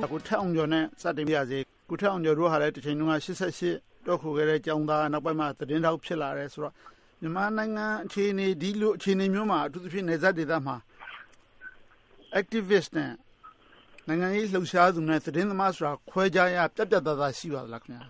ကိုထက်အောင်ကျော်နဲ့စတင်ပြရစေကိုထက်အောင်ကျော်တို့ဟာလည်းတစ်ချိန်လုံးက88တော့ခိုခဲ့တဲ့ကျောင်းသားနောက်ပိုင်းမှာသတင်းတောက်ဖြစ်လာတယ်ဆိုတော့မြန်မာနိုင်ငံအခြေအနေဒီလိုအခြေအနေမျိုးမှာအထူးသဖြင့်နေဆက်ဒေသမှာ activist နဲ့နိုင်ငံရေးလှုပ်ရှားသူနဲ့သတင်းသမားဆိုတာခွဲခြားရပြတ်ပြတ်သားသားရှိပါသလားခင်ဗျာ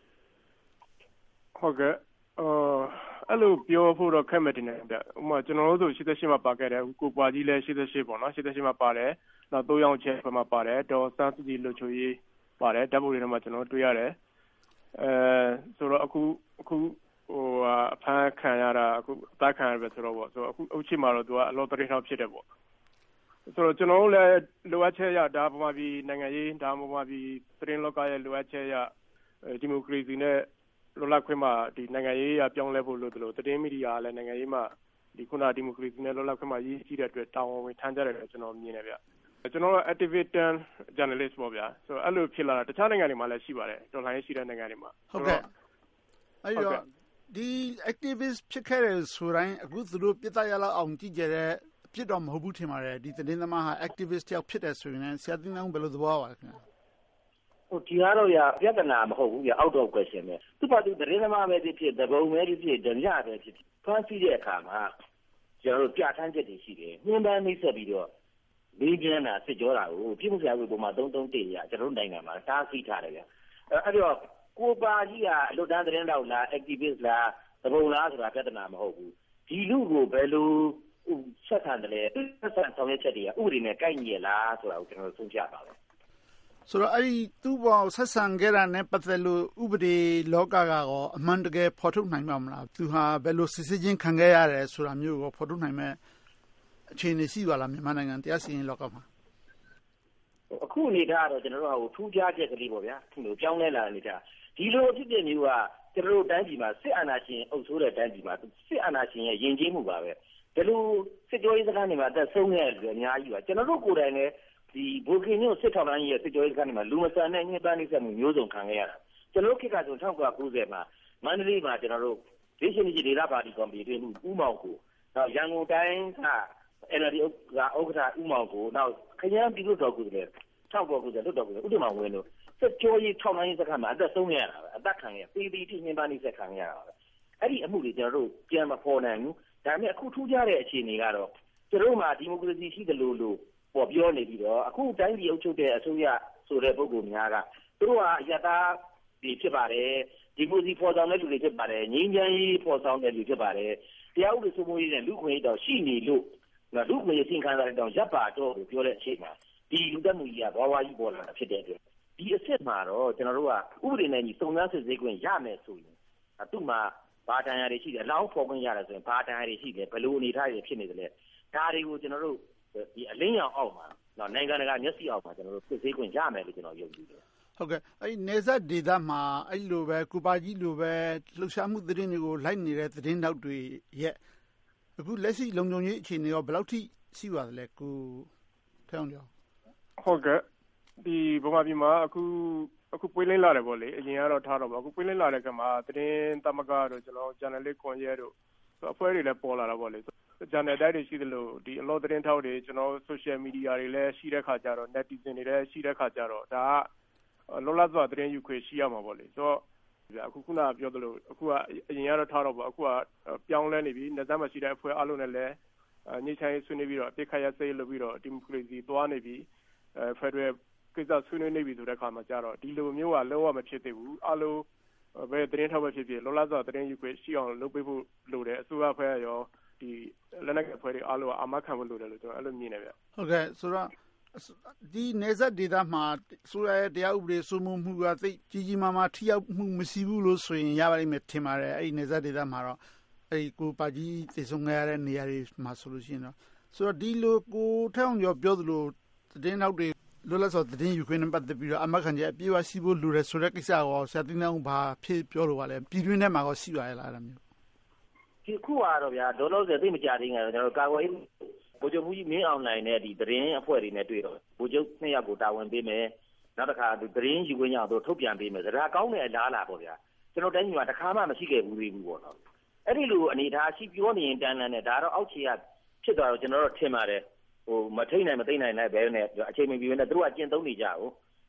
ဟုတ်ကဲ့အဲ့လိုပြောဖို့တော့ခက်မှတင်တယ်ဗျဥပမာကျွန်တော်တို့ဆို88မှာပါခဲ့တယ်ကိုပွားကြီးလည်း88ပေါ့နော်88မှာပါတယ်နောက်3ရောင်ချက်မှာပါတယ်ဒေါ်စန်းစုကြည်လွှတ်ချိုရေးပါတယ်ဓာတ်ပုံတွေထဲမှာကျွန်တော်တွေ့ရတယ်ဆိုတော့အခုဟိုအဖမ်းခံရတာအခုအသက်ခံရပဲဆိုတော့ပေါ့ဆိုတော့အခုအုပ်ချမှာတော့သူကအလောတရင်ထောက်ဖြစ်တယ်ပေါ့ဆိုတော့ကျွန်တော်တို့လည်းလိုအပ်ချက်ရဒါပမာပြီးနိုင်ငံရေးဒါပမာပြီးသတင်းလောကရဲ့လိုအပ်ချက်ရဒီမိုကရေစီနဲ့လောလခွင့်မှာဒီနိုင်ငံရေးရပြောင်းလဲဖို့လို့တို့သတင်းမီဒီယာလည်းနိုင်ငံရေးမှာဒီခုနဒီမိုကရေစီနဲ့လောလခွင့်မှာရည်ရှိတဲ့အတွက်တာဝန်ဝင်ထမ်းကြတယ်လို့ကျွန်တော်မြင်တယ်ဗျကျွန်တော်က activist journalist ပေါ့ဗျာဆိုတော့အဲ့လိုဖြစ်လာတာတခြားနိုင်ငံတွေမှာလည်းရှိပါတယ်တော်လှန်ရေးရှိတဲ့နိုင်ငံတွေမှာဟုတ်ကဲ့အဲ့တော့ဒီ activist ဖြစ်ခဲ့တယ်ဆိုတိုင်းအခုသူတို့ပြစ်သားရလောက်အောင်ကြည့်ကြတဲ့အဖြစ်တော့မဟုတ်ဘူးထင်ပါတယ်ဒီသတင်းသမားဟာ activist တယောက်ဖြစ်တယ်ဆိုရင်လည်းဆရာတင်အောင်ဘယ်လိုသဘောပါလဲခင်ဗျာဒီကတော့ပြဿနာမဟုတ်ဘူးout of question ပဲသူ့ဘာသူသတင်းသမားပဲဖြစ်သဘုံပဲဖြစ်ဓမြပဲဖြစ်ဖမ်းဆီးတဲ့အခါမှာကျွန်တော်တို့ပြဋ္ဌာန်းချက်တွေရှိတယ်ညှဉ်းပန်းနှိပ်စက်ပြီးတော့လေးကျန်းတာစစ်ကြောတာကိုပြည်မှုဆိုင်ရာပုံမှာ331ရကျွန်တော်တို့နိုင်ငံမှာတားဆီးထားတယ်ဗျအဲ့တော့ကိုပါကြီးကအလွတ်တန်းသတင်းတောက်လား activist လားသဘုံလားဆိုတာပြဿနာမဟုတ်ဘူးဒီလူကိုဘယ်လိုဆက်ဆံတယ်လဲဆက်ဆံဆောင်ရွက်ချက်တွေကဥပဒေနဲ့ကိုက်ညီရလားဆိုတာကိုကျွန်တော်တို့ဆုံးဖြတ်ပါမယ်ဆိုတော့အဲ့ဒီသူ့ဘောဆက်ဆံခဲ့တာနဲ့ပတ်သက်လို့ဥပဒေလောကကောအမှန်တကယ်ဖော်ထုတ်နိုင်မှာမလားသူဟာဘယ်လိုစစ်စစ်ချင်းခံခဲ့ရတယ်ဆိုတာမျိုးကိုဖော်ထုတ်နိုင်မဲ့အခြေအနေရှိပါလားမြန်မာနိုင်ငံတရားစီရင်လောကမှာအခုအနေထားတော့ကျွန်တော်တို့ထူးခြားချက်ကလေးပေါ့ဗျာဒီလိုပြောင်းလဲလာတဲ့အနေထားဒီလိုအဖြစ်အပျက်မျိုးကကျွန်တော်တို့တိုင်းပြည်မှာစစ်အာဏာရှင်အုပ်စိုးတဲ့တိုင်းပြည်မှာစစ်အာဏာရှင်ရဲ့ယဉ်ကျေးမှုပါပဲဒီလိုစစ်ကြောရေးစခန်းတွေမှာတက်ဆုံးခဲ့တယ်အများကြီးပါကျွန်တော်တို့ကိုယ်တိုင်လည်းဒီဘိုကင်ညိုစစ်ထောက်လိုင်းရဲ့စစ်ကြောရေးစခန်းတွေမှာလူမဆန်တဲ့ညှဉ်းပန်းနှိပ်စက်မှုမျိုးစုံခံခဲ့ရတာကျွန်တော်ခေတ်ကဆို1990မှာမန္တလေးမှာကျွန်တော်တို့ဒေသဒေသပါတီကော်မတီတွင်ဦးမောင်ကိုနောက်ရန်ကုန်တိုင်းကNLD ကဥက္ကဋ္ဌဦးမောင်ကိုနောက်ခရမ်းပြည်သူ့တော်ကိုလည်းထောက်ပေါ်ကိုလည်းလွတ်တော်ကိုဥတ္တမဝင်းတို့စစ်ကြောရေးထောက်လိုင်းစခန်းမှာအသက်ဆုံးခဲ့ရတာပဲအသက်ခံခဲ့ပြည်တီညှဉ်းပန်းနှိပ်စက်ခံခဲ့ရတာပဲအဲ့ဒီအမှုတွေကျွန်တော်တို့ပြန်မပေါ်နိုင်ဘူးဒါပေမဲ့အခုထူးခြားတဲ့အခြေအနေကတော့ကျွန်တော်တို့မှာဒီမိုကရေစီရှိတယ်လို့ပေါ်ပြောနေပြီးတော့အခုတိုင်းပြည်အုပ်ချုပ်တဲ့အစိုးရဆိုတဲ့ပုဂ္ဂိုလ်များကသူတို့ကအယက်သားတွေဖြစ်ပါတယ်ဒီမိုကရေစီဖော်ဆောင်တဲ့လူတွေဖြစ်ပါတယ်ငြိမ်းချမ်းရေးဖော်ဆောင်တဲ့လူဖြစ်ပါတယ်တရားဥပဒေစိုးမိုးရေးနဲ့လူ့ခွင့်ရေးတော့ရှိနေလို့လူ့ခွင့်ရေးစင်ခံစားတဲ့တောင်ရပ်ပါတော့လို့ပြောတဲ့အချိန်မှာဒီလူတက်မှုကြီးကဘာဝကြီးပေါ်လာတာဖြစ်တဲ့အတွက်ဒီအစ်စ်မှာတော့ကျွန်တော်တို့ကဥပဒေနဲ့ညီစုံစမ်းစစ်ဆေးခွင့်ရမယ်ဆိုရင်သူ့မှာဘာတန်ရာတွေရှိတယ်အလောင်းဖော်ခွင့်ရတယ်ဆိုရင်ဘာတန်ရာတွေရှိတယ်ဘယ်လိုအနေထားတွေဖြစ်နေတယ်လဲဒါတွေကိုကျွန်တော်တို့ဒီအလင်းရောင်အောက်မှာနိုင်ငံတကာမျက်စိအောက်မှာကျွန်တော်တို့စစ်ဆေးခွင့်ရမယ်လို့ကျွန်တော်ယုံကြည်တယ်ဟုတ်ကဲ့အဲ့ဒီနေဆက်ဒေသမှာအဲ့လိုပဲကိုပါကြီးလိုပဲလှုပ်ရှားမှုသတင်းတွေကိုလိုက်နေတဲ့သတင်းတောက်တွေရဲ့အခုလက်ရှိလုံခြုံရေးအခြေအနေရောဘယ်လောက်ထိရှိပါသလဲကိုထောင်ကျော်ဟုတ်ကဲ့ဒီဗမာပြည်မှာအခုပွေးလင်းလာတယ်ပေါ့လေအရင်ကတော့ထားတော့ပါအခုပွေးလင်းလာတဲ့ကမှာသတင်းသမဂ္ဂတို့ကျွန်တော် journalist ကွန်ရက်တို့အဖွဲ့တွေလည်းပေါ်လာတာပေါ့လေchannel တိုင်းတွေရှိသလိုဒီအလောသတင်းထောက်တွေကျွန်တော် social media တွေလည်းရှိတဲ့ခါကျတော့ netizen တွေလည်းရှိတဲ့ခါကျတော့ဒါကလောလောဆယ်သတင်းယူခွင့်ရှိရမှာပေါ့လေဆိုတော့အခုခုနပြောသလိုအခုကအရင်ကတော့ထားတော့ပေါ့အခုကပြောင်းလဲနေပြီနေသားမှာရှိတဲ့အဖွဲ့အလုံးနဲ့လည်းညှိနှိုင်းဆွေးနွေးပြီးတော့အပြစ်ခတ်ရစေလို့ပြီးတော့ဒီမိုကရေစီသွားနေပြီfederal ကိစ္စဆွေးနွေးနေပြီဆိုတဲ့ခါမှာကျတော့ဒီလိုမျိုးကလုံးဝမဖြစ်သေးဘူးအလုံးပဲသတင်းထောက်ပဲဖြစ်ဖြစ်လောလောဆယ်သတင်းယူခွင့်ရှိအောင်လုပ်ပေးဖို့လိုတယ်အစိုးရဖွဲ့ရောဒီလက်နက်အဖွဲ့တွေအားလုံးအာမခံဖို့လိုတယ်လို့ကျွန်တော်အဲ့လိုမြင်နေဗျဟုတ်ကဲ့ဆိုတော့ဒီနေဆက်ဒေသမှာဆိုရတဲ့တရားဥပဒေစိုးမိုးမှုကသိကြီးကြီးမားမားထိရောက်မှုမရှိဘူးလို့ဆိုရင်ရပါလိမ့်မယ်ထင်ပါတယ်အဲ့ဒီနေဆက်ဒေသမှာတော့အဲ့ဒီကိုပါကြီးသိဆုံးခဲ့ရတဲ့နေရာတွေမှာဆိုလို့ရှိရင်တော့ဆိုတော့ဒီလိုကိုထက်အောင်ကျော်ပြောသလိုသတင်းနောက်တွေလွတ်လပ်စွာသတင်းယူခွင့်နဲ့ပတ်သက်ပြီးတော့အမခံချက်အပြည့်အဝရှိဖို့လိုတယ်ဆိုတဲ့ကိစ္စကိုဆရာတင်အောင်ဘာဖြစ်ပြောလို့ပါလဲပြည်တွင်းထဲမှာရောရှိပါရဲ့လားအဲ့လိုမျိုးဒီခုကတော့ဗျာဒေါ်လို့သိမကြသေးငါကျွန်တော်ကာကွယ်ရေးဗိုလ်ချုပ်ကြီးမင်းအောင်လှိုင်နဲ့ဒီသတင်းအဖွဲ့တွေနဲ့တွေ့တော့ဗိုလ်ချုပ်2ယောက်ကိုတာဝန်ပေးမယ်နောက်တစ်ခါသတင်းယူခွင့်ရအောင်ထုတ်ပြန်ပေးမယ်ဒါကောင်းတဲ့အလားလားပေါ့ဗျာကျွန်တော်တိုင်းပြည်မှာတစ်ခါမှမရှိခဲ့ဘူးသေးဘူးပေါ့နော်အဲ့ဒီလိုအနေထားရှိပြောနေရင်တန်းလန်းနဲ့ဒါတော့အောက်ခြေကဖြစ်သွားတော့ကျွန်တော်တို့ထင်ပါတယ်မထိတ်နိုင်မသိနိုင်လည်းပဲနဲ့အချိန်မီပြီးနဲ့သူတို့ကကျင့်သုံးနေကြဘူး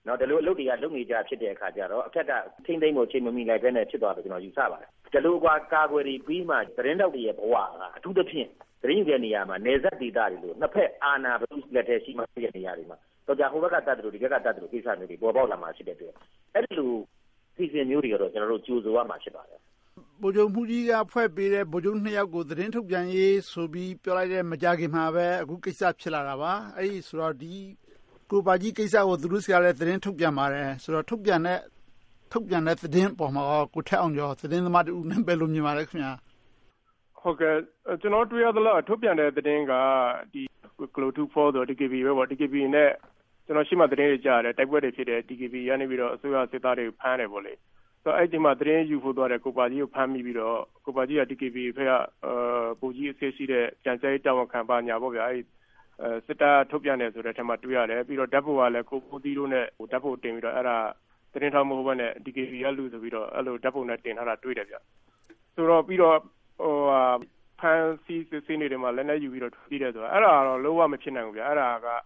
နော်ဒီလိုအလုပ်တွေကလုပ်နေကြဖြစ်တဲ့အခါကျတော့အထက်ကထိမ့်သိမ့်ဖို့ချိန်မမီလိုက်ပဲနဲ့ဖြစ်သွားတယ်ကျွန်တော်ယူဆပါတယ်ဒီလိုကွာကာကွယ်ပြီးမှသတင်းတောက်တွေရဲ့ဘဝကအထူးသဖြင့်သတင်းယူတဲ့နေရာမှာနေဆက်ဒေသတွေလို့နှစ်ဖက်အာဏာဘယ်သူလက်ထဲရှိမှဖြစ်တဲ့နေရာတွေမှာတော့ကြာဟိုဘက်ကတတ်တယ်လို့ဒီဘက်ကတတ်တယ်လို့ကိစ္စမျိုးတွေပေါ်ပေါက်လာမှာဖြစ်တဲ့အတွက်အဲ့ဒီလိုစီစဉ်မျိုးတွေကတော့ကျွန်တော်တို့ကြိုးဆိုရမှာဖြစ်ပါတယ်ဗိုလ်ချုပ်မှုကြီးကဖွဲ့ပေးတဲ့ဗိုလ်ချုပ်2ယောက်ကိုသတင်းထုတ်ပြန်ရေးဆိုပြီးပြောလိုက်တဲ့မကြခင်မှာပဲအခုကိစ္စဖြစ်လာတာပါအဲ့ဒီဆိုတော့ဒီကိုပါကြီးကိစ္စကိုသူတို့ဆရာလည်းသတင်းထုတ်ပြန်ပါတယ်ဆိုတော့ထုတ်ပြန်တဲ့သတင်းပေါ်မှာကိုထက်အောင်ကျော်သတင်းသမားတူနဲ့ပဲလို့မြင်ပါတယ်ခင်ဗျာဟုတ်ကဲ့ကျွန်တော်တွေ့ရသလားထုတ်ပြန်တဲ့သတင်းကဒီ Clo24 ဆို DKB ပဲပေါ့ DKB နဲ့ကျွန်တော်ရှိမှသတင်းတွေကြားတယ်တိုက်ပွဲတွေဖြစ်တယ် DKB ရနေပြီးတော့အစိုးရစစ်သားတွေဖမ်းတယ်ပေါ့လေဆိုတော့အဲ့ဒီမှာသတင်းယူဖို့သွားတယ်ကိုပါကြီးကိုဖမ်းမိပြီးတော့ကိုပါကြီးက DKB ဖက်ကပုံကြီးအဆင့်ရှိတဲ့ကြံစည်တာဝန်ခံပါညာပေါ့ဗျာအဲ့စစ်တပ်ထုတ်ပြန်တယ်ဆိုတဲ့အထက်မှာတွေ့ရတယ်ပြီးတော့ဓာတ်ပုံကလည်းကိုပိုတီတို့နဲ့ဓာတ်ပုံတင်ပြီးတော့အဲ့ဒါသတင်းထောက်မဟုတ်ဘဲနဲ့ DKB ရလူဆိုပြီးတော့အဲ့လိုဓာတ်ပုံနဲ့တင်ထားတာတွေ့တယ်ဗျဆိုတော့ပြီးတော့ဖန်စီစစ်စင်းတွေမှာလည်းနဲ့ယူပြီးတော့ပြီးတယ်ဆိုတာအဲ့ဒါတော့လုံးဝမဖြစ်နိုင်ဘူးဗျအဲ့ဒါက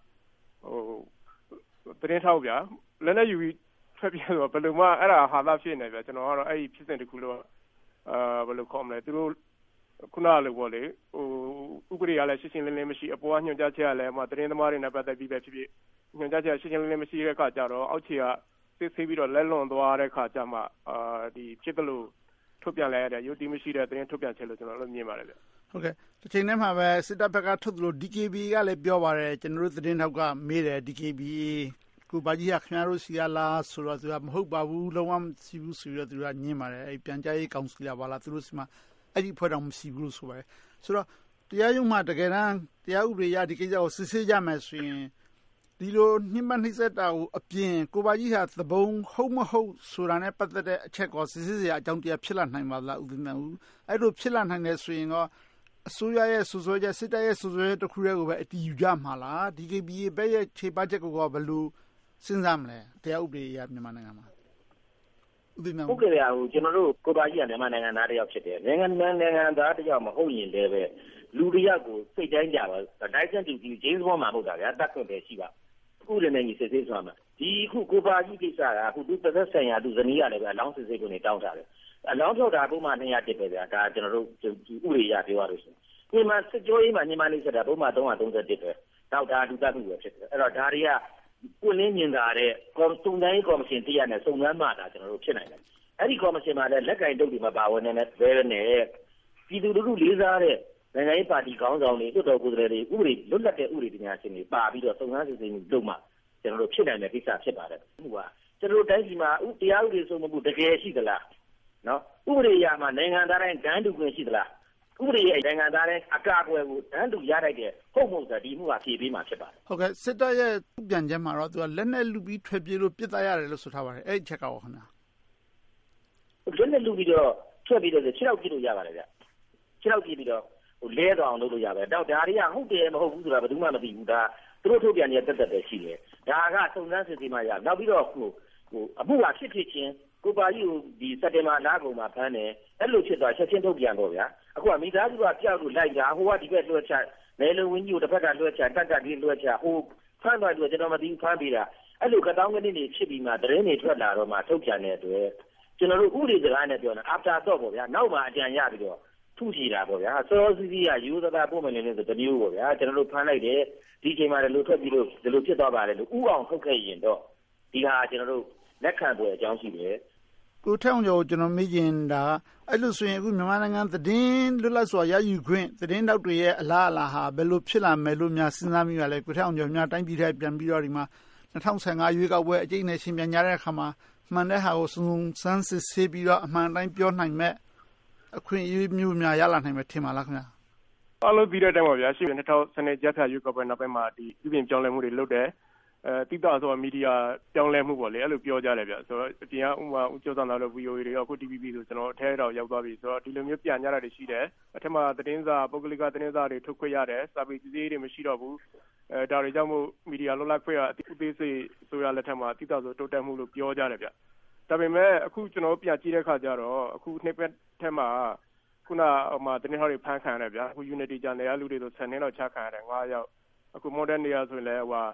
သတင်းထောက်ဗျလည်းနဲ့ယူပြီးထွက်ပြေးဆိုတော့ဘယ်လိုမှအဲ့ဒါဟာသာဖြစ်နေဗျကျွန်တော်ကတော့အဲ့ဒီဖြစ်စဉ်တစ်ခုလုံးဘယ်လိုခေါ်မလဲသူတို့ခုနလိုပေါ့လေဥပဒေကလည်းရှင်းရှင်းလင်းလင်းမရှိအပေါ်ကညွှန်ကြားချက်လည်းသတင်းသမားတွေနဲ့ပတ်သက်ပြီးပဲဖြစ်ဖြစ်ညွှန်ကြားချက်ရှင်းရှင်းလင်းလင်းမရှိတဲ့အခါကျတော့အောက်ခြေကစစ်ဆေးပြီးတော့လက်လွန်သွားတဲ့အခါကျမှဒီဖြစ်တယ်လို့ထုတ်ပြန်လိုက်ရတဲ့ရုပ်တည်မရှိတဲ့သတင်းထုတ်ပြန်ချက်လို့ကျွန်တော်တို့မြင်ပါတယ်ဗျဟုတ်ကဲ့တစ်ချိန်တည်းမှာပဲစစ်တပ်ဘက်ကထုတ်လို့ DKB ကလည်းပြောပါတယ်ကျွန်တော်တို့သတင်းထောက်ကမေးတယ် DKB ကိုပါကြီးကခင်ဗျားတို့စီရလားဆိုတော့သူကမဟုတ်ပါဘူးလုံးဝမရှိဘူးဆိုတော့သူကညင်းပါတယ်အဲ့ပြန်ကြားရေးကောင်စီလာပါလားသူတို့စီမှာအဲ့ဒီဖွဲ့တော်မရှိဘူးလို့ဆိုပါတယ်ဆိုတော့တရားရုံးမှာတကယ်တမ်းတရားဥပဒေအရဒီကိစ္စကိုစစ်ဆေးကြမယ်ဆိုရင်ဒီလိုနှိမ့်မနှိမ့်ဆက်တာကိုအပြင်ကိုပါကြီးဟာသဘုံဟုတ်မဟုတ်ဆိုတာနဲ့ပတ်သက်တဲ့အချက်ကိုစစ်ဆေးစရာအကြောင်းတရားဖြစ်လာနိုင်ပါလားဦးသိန်းဦးအဲ့လိုဖြစ်လာနိုင်တယ်ဆိုရင်တော့အစိုးရရဲ့စူးစွဲချက်စစ်တပ်ရဲ့စူးစွဲချက်တစ်ခုတည်းကိုပဲအတည်ယူကြမှာလား DKB ဘက်ရဲ့ခြေပတ်ချက်ကိုဘယ်လိုစဉ်းစားမလဲတရားဥပဒေအရမြန်မာနိုင်ငံမှာဟုတ်ကဲ့ဗျာကျွန်တော်တို့ကိုပါကြီးကမြန်မာနိုင်ငံသားတယောက်ဖြစ်တယ်နိုင်ငံသားတယောက်မဟုတ်ရင်လည်းပဲလူတယောက်ကိုစိတ်တိုင်းကြပါတိုက်စံတူဂျေးစ်ဘောမှာမဟုတ်တာဗျာတတ်ခွင့်ပဲရှိပါအခုလည်းနေစစ်ဆေးသွားမှာဒီခုကိုပါကြီးကိစ္စကအခုသူသက်ဆိုင်ရာသူဇနီးကလည်းပဲအလောင်းစစ်ဆေးကိုနေတောင်းထားတယ်အလောင်းထုတ်တာပုံမှန်201ပဲဗျာဒါကျွန်တော်တို့ဥပဒေရပြောရလို့ရှိရင်မြန်မာစစ်ကြောရေးမှာမြန်မာနေစစ်တာပုံမှန်331ပဲတောက်တာလူတက်မှုပဲဖြစ်တယ်အဲ့တော့ဒါတွေကပွင့်လင်းမြင်သာတဲ့စုံစမ်းရေးကော်မရှင်တရားနဲ့စုံစမ်းမှတာကျွန်တော်တို့ဖြစ်နိုင်တယ်အဲ့ဒီကော်မရှင်မှာလည်းလက်ကင်တုပ်တွေမှာပါဝင်နေတဲ့ဘဲနဲ့ပြည်သူလူထုလေးစားတဲ့နိုင်ငံရေးပါတီခေါင်းဆောင်တွေတွတ်တော်ကိုယ်စားလှယ်တွေဥပဒေလွတ်လပ်တဲ့ဥပဒေပညာရှင်တွေပါပြီးတော့စုံစမ်းစစ်ဆေးမှုလုပ်မှကျွန်တော်တို့ဖြစ်နိုင်တဲ့ကိစ္စဖြစ်ပါတယ်ဟိုကကျွန်တော်တို့တိုင်းပြည်မှာတရားဥပဒေစိုးမိုးမှုတကယ်ရှိသလားနော်ဥပဒေအရမှာနိုင်ငံသားတိုင်းတန်းတူခွင့်ရှိသလားဥပဒေရဲ့နိုင်ငံသားတိုင်းအကာအကွယ်ကိုတန်းတူရလိုက်တဲ့ဟုတ်မဟုတ်ဆိုဒီမှုကဖြေပေးမှာဖြစ်ပါတယ်ဟုတ်ကဲ့စစ်တပ်ရဲ့ပြန်ချက်မှာတော့သူကလက်နဲ့လူပြီးထွက်ပြေးလို့ပြစ်သားရတယ်လို့ဆိုထားပါတယ်အဲ့ဒီချက်ကရောခင်ဗျာလက်နဲ့လူပြီးတော့ထွက်ပြီးတော့6ရောက်ပြစ်လို့ရပါတယ်ဗျ6ရောက်ပြစ်ပြီးတော့လဲတော့အောင်လုပ်လို့ရပါတယ်တော့ဒါတွေကဟုတ်တယ်မဟုတ်ဘူးဆိုတာဘယ်သူမှမသိဘူးဒါသူတို့ထုတ်ပြန်နေတဲ့တက်ပဲရှိတယ်ဒါကစုံစမ်းစစ်ဆေးမှရနောက်ပြီးတော့အမှုကဖြစ်ချင်းကိုပါကြီးကိုဒီစက်တင်ဘာလကုန်မှာဖမ်းတယ်အဲ့လိုဖြစ်သွားချက်ချင်းထုတ်ပြန်တော့ဗျာအခုကမိသားစုကပြောက်လို့လိုက်တာဟိုကဒီဘက်လွှတ်ချနယ်လုံဝင်းကြီးကိုတစ်ဖက်ကလွှတ်ချတက်ကဒီလွှတ်ချဟိုဖမ်းသွားလို့ကျွန်တော်မသိဘူးဖမ်းပြီးတာအဲ့လိုကတောင်းကနစ်တွေဖြစ်ပြီးမှသတင်းတွေထွက်လာတော့မှထုတ်ပြန်တဲ့အတွက်ကျွန်တော်တို့ဥပဒေစကားနဲ့ပြောတာ after thought ပေါ့ဗျာနောက်မှအကြံရပြီးတော့ထုချီတာပေါ့ဗျာစောစီစီကယူသတာပို့မယ်လို့ဆိုတမျိုးပေါ့ဗျာကျွန်တော်တို့ဖမ်းလိုက်တယ်ဒီချိန်မှာလည်းလို့ထွက်ပြီးလို့ဒီလိုဖြစ်သွားပါတယ်လို့ဥအောင်ထုတ်ခဲ့ရင်တော့ဒီဟာကျွန်တော်တို့လက်ခံပွဲအကြောင်းရှိတယ်ကိုထောင်ကျော်ကျွန်တော်မေးချင်တာအဲ့လိုဆိုရင်အခုမြန်မာနိုင်ငံသတင်းလွတ်လပ်စွာရယူခွင့်သတင်းတောက်တွေရဲ့အလားအလာဟာဘယ်လိုဖြစ်လာမယ်လို့များစဉ်းစားမိရလဲကိုထောင်ကျော်များတိုင်းပြည်ထဲပြန်ပြီးတော့ဒီမှာ2015ရွေးကောက်ပွဲအကျိတ်နဲ့ရှင်ပြန်ကြတဲ့အခါမှာမှန်တဲ့ဟာကိုစုံစမ်းစစ်ဆေးပြီးတော့အမှန်တိုင်းပြောနိုင်မဲ့အခွင့်အရေးမျိုးများရလာနိုင်မယ်ထင်ပါလားခင်ဗျာအားလုံးပြီးတဲ့အတိုင်းပါဗျာရှိ2010ကြားဖြတ်ရွေးကောက်ပွဲနောက်ပိုင်းမှာဒီပြည်ပြင်ပြောင်းလဲမှုတွေလုပ်တယ်တိတဆိုမီဒီယာပြောင်းလဲမှုပေါ့လေအဲ့လိုပြောကြတယ်ဗျဆိုတော့အပြင်ကဥမာဦးကျော်စံတော်တို့ VOA တွေရောအခု TVB ဆိုကျွန်တော်အထဲတော့ရောက်သွားပြီဆိုတော့ဒီလိုမျိုးပြန်ကြတာတွေရှိတယ်အထက်မှာသတင်းစာပုဂ္ဂလိကသတင်းစာတွေထုတ်ခွင့်ရတယ်စာပေစည်းတွေမရှိတော့ဘူးဒါတွေကြောင့်မို့မီဒီယာလွတ်လပ်ခွင့်ကအသေးစိတ်ဆိုရလက်ထက်မှာတိတဆိုတိုးတက်မှုလို့ပြောကြတယ်ဗျဒါပေမဲ့အခုကျွန်တော်ပြန်ကြည့်တဲ့အခါကျတော့အခုနှစ်ပတ်ထက်မှာခုနသတင်းထောက်တွေဖမ်းခံရတယ်ဗျအခု Unity Channel ကလူတွေဆို10နှစ်လောက်ချခံရတယ်9ယောက်အခု Modern နေရာဆိုရင်လည်း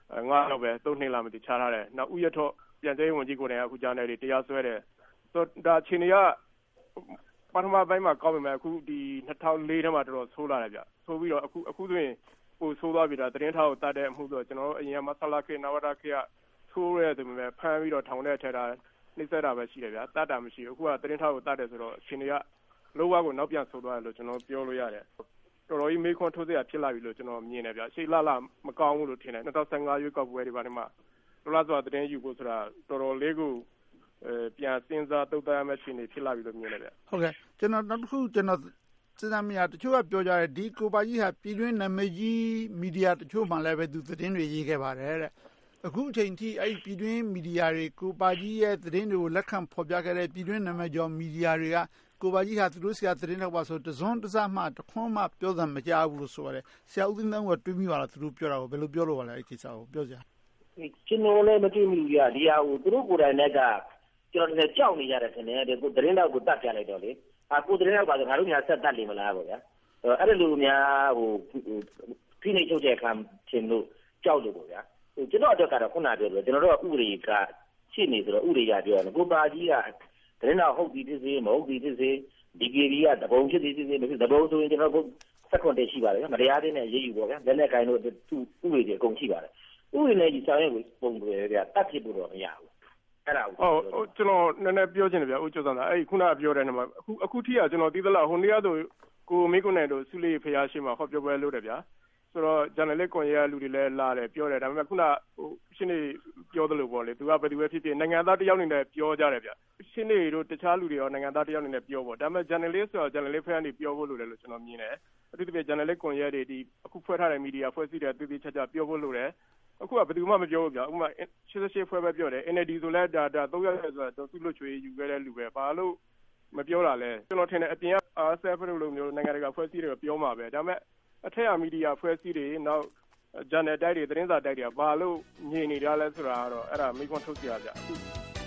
9လောက်ပဲ3နှစ်လာမသိချထားတယ်နောက်ဥယျာဉ်ထော့ပြန်သေးဝင်ကြီးကိုယ်တိုင်အခုကြားနေတယ်တရားစွဲတယ်ဆိုတော့ဒါအချိန်တွေကပထမပိုင်းမှာကောက်ပေမဲ့အခုဒီ2004ထဲမှာတော်တော်ဆိုးလာတယ်ဗျဆိုပြီးတော့အခုဆိုရင်ပိုဆိုးသွားပြီဒါသတင်းထောက်ကိုတတ်တဲ့အမှုဆိုကျွန်တော်တို့အရင်ကမဆလာခေနဝဒခေကဆိုးရဲတယ်ပဲဖမ်းပြီးတော့ထောင်ထဲထည့်တာနှိမ့်ဆက်တာပဲရှိတယ်ဗျတတ်တာမရှိဘူးအခုကသတင်းထောက်ကိုတတ်တယ်ဆိုတော့အချိန်တွေကလောကကိုနောက်ပြန်ဆိုးသွားတယ်လို့ကျွန်တော်ပြောလို့ရတယ်တော်တော်ကြီးမေးခွန်းထိုးစရာဖြစ်လာပြီလို့ကျွန်တော်မြင်တယ်ဗျရှေ့လာမကောင်းဘူးလို့ထင်တယ်2015ရွေးကောက်ပွဲတွေဘာတွေမှာလောလာဆိုတာသတင်းယူဖို့ဆိုတာတော်တော်လေးကိုပြန်စဉ်းစားတုတ်တမ်းမဲ့ရှင်နေဖြစ်လာပြီလို့မြင်တယ်ဗျဟုတ်ကဲ့ကျွန်တော်နောက်တစ်ခုကျွန်တော်စဉ်းစားမိတာတချို့ကပြောကြတယ်ဒီကိုပါကြီးဟာပြည်တွင်းနာမည်ကြီးမီဒီယာတချို့မှလည်းပဲသူသတင်းတွေရေးခဲ့ပါတယ်တဲ့အခုအချိန်ထိအဲ့ပြည်တွင်းမီဒီယာတွေကိုပါကြီးရဲ့သတင်းတွေကိုလက်ခံဖော်ပြခဲ့တဲ့ပြည်တွင်းနာမည်ကျော်မီဒီယာတွေကကိုပါကြီးဟာသူတို့ဆရာသတင်းထောက်ပါဆိုတစွန်းတစမှတခွန်းမှပြောစမ်းမကြားဘူးလို့ဆိုရတယ်ဆရာဦးသိန်းသန်းကတွေးမိပါလားသူတို့ပြောတာကိုဘယ်လိုပြောလို့ပါလဲအဲ့ဒီကိစ္စကိုပြောစရာကျွန်တော်လည်းမသိမိဘူးကြာဒီဟာကိုသူတို့ကိုယ်တိုင်လည်းကကျွန်တော်လည်းကြောက်နေကြတယ်ခင်ဗျာဒီကိုသတင်းတော့ကိုတတ်ပြလိုက်တော့လေကိုသတင်းတော့ပါဆိုငါတို့ညာဆက်တတ်လိမ့်မလားပေါ့ဗျာအဲ့လိုများဖိနှိပ်ချုပ်တဲ့ခံထင်လို့ကြောက်လို့ပေါ့ဗျာကျွန်တော်အတွက်ကတော့ခုနပြောလို့ကျွန်တော်တို့ကဥပဒေကရှင်းနေဆိုတော့ဥပဒေကပြောရတယ်ကိုပါကြီးကသတင်းတော့ဟုတ်ပြီဖြစ်စေမဟုတ်ပြီဖြစ်စေဒီကေဒီကတပုံဖြစ်စေမဖြစ်တပုံဆိုရင်ကျွန်တော်တို့စက်ကွန်တက်ရှိပါတယ်ဗျာမတရားတဲ့နဲ့ရေးယူပေါ့ဗျာလက်နဲ့ကိုင်းလို့သူ့ဥပဒေတွေအကုန်ရှိပါတယ်ဥပဒေနဲ့ဒီဆောင်ရွက်ပုံတွေဗျာတတ်ဖြစ်ဖို့တော့မရဘူးအဲ့ဒါကိုကျွန်တော်နည်းနည်းပြောချင်တယ်ဗျာဦးကျော်စံအဲ့ခုနကပြောတဲ့နေမှာအခုထိကကျွန်တော်သိသလားဟိုနေ့ကဆိုကိုမေကုနိုင်တို့စုလေးဖျားရှိမှာဟောပြောပွဲလုပ်တယ်ဗျာဆိုတော့ဂျာနယ်လစ်ကွန်ရက်လူတွေလည်းလာတယ်ပြောတယ်ဒါပေမဲ့ခုနရှင်းနေပြောသလိုပေါ့လေသူကဘယ်သူပဲဖြစ်ဖြစ်နိုင်ငံသားတယောက်နေနဲ့ပြောကြတယ်ဗျရှင်းနေတို့တခြားလူတွေရောနိုင်ငံသားတယောက်နေနဲ့ပြောပေါ့ဒါပေမဲ့ဂျာနယ်လစ်ဆိုတော့ဂျာနယ်လစ်ဖက်ကနေပြောဖို့လိုတယ်လို့ကျွန်တော်မြင်တယ်အထူးသဖြင့်ဂျာနယ်လစ်ကွန်ရက်တွေဒီအခုဖွဲ့ထားတဲ့မီဒီယာဖွဲ့စည်းတဲ့တည်တည်ချာချာပြောဖို့လိုတယ်အခုကဘယ်သူမှမပြောဘူးဗျဥပမာ88ဖွဲ့ပဲပြောတယ် NLD ဆိုလဲဒါ3ရက်ဆိုတော့သူ့လွတ်ချွေယူခဲ့တဲ့လူပဲဘာလို့မပြောတာလဲကျွန်တော်ထင်တယ်အပြင်က RSF လိုမျိုးနိုင်ငံတကာဖွဲ့စည်းတွေပြောမှာပဲဒါပေမဲ့အထက်အမီဒီယာဖွဲ့စည်းတွေနောက်ဂျာနယ်တိုက်တွေသတင်းစာတိုက်တွေကဘာလို့ညင်နေကြလဲဆိုတာကတော့အဲ့ဒါမိခွန်းထုတ်ကြရဗျအခု